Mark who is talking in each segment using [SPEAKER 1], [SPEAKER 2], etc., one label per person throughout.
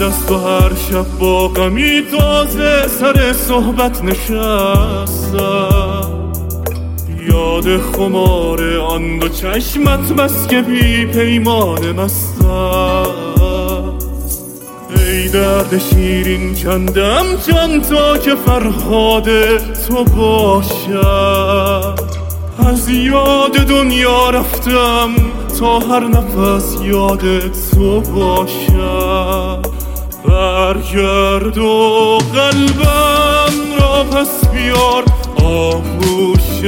[SPEAKER 1] از تو هر شب با غمی تازه سر صحبت نشستم. یاد خمار آن دو چشمت بس که بی پیمان مستم. ای درد شیرین چندم جان تا که فرهاد تو باشم. از یاد دنیا رفتم تا هر نفس یاد تو باشم. برگرد و قلبم را پس بیار، آغوش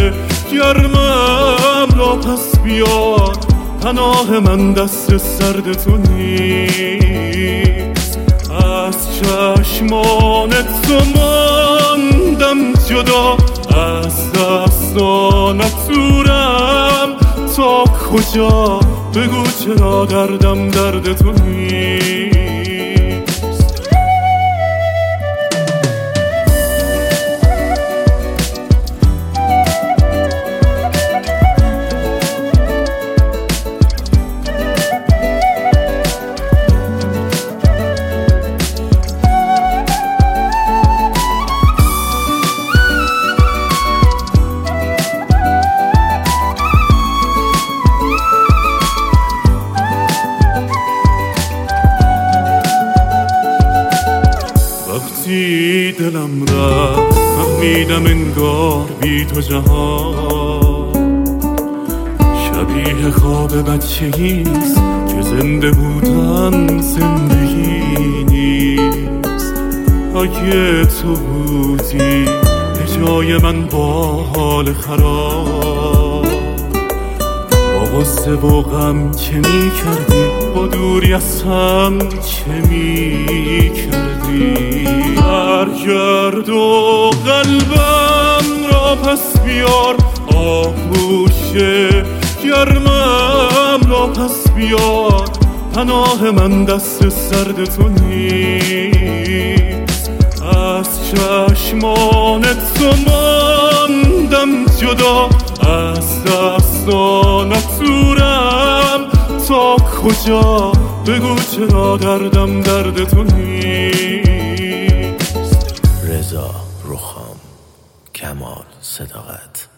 [SPEAKER 1] گرمم را پس بیار. پناه من دست سرد تو نیست، از چشمان تو ماندم جدا. از دستانت دورم تا کجا، بگو چرا دردم درد تو نیست. وقتی دلم رفت فهمیدم انگار بی تو جهان شبیه خواب بچگیست که زنده بودن زندگی نیست. اگه تو بودی به جای من با حال خراب، با غصه و غم چه می کردی، با دوری از هم چه می کردی. برگرد و قلبم را پس بیار، آغوش گرمم را پس بیار. پناه من دست سرد تو نیست، از چشمان تو ماندم جدا. از دستانت دورم تا کجا، بگو چرا دردم درد تو نیست.
[SPEAKER 2] رضا رخام، کمال صداقت.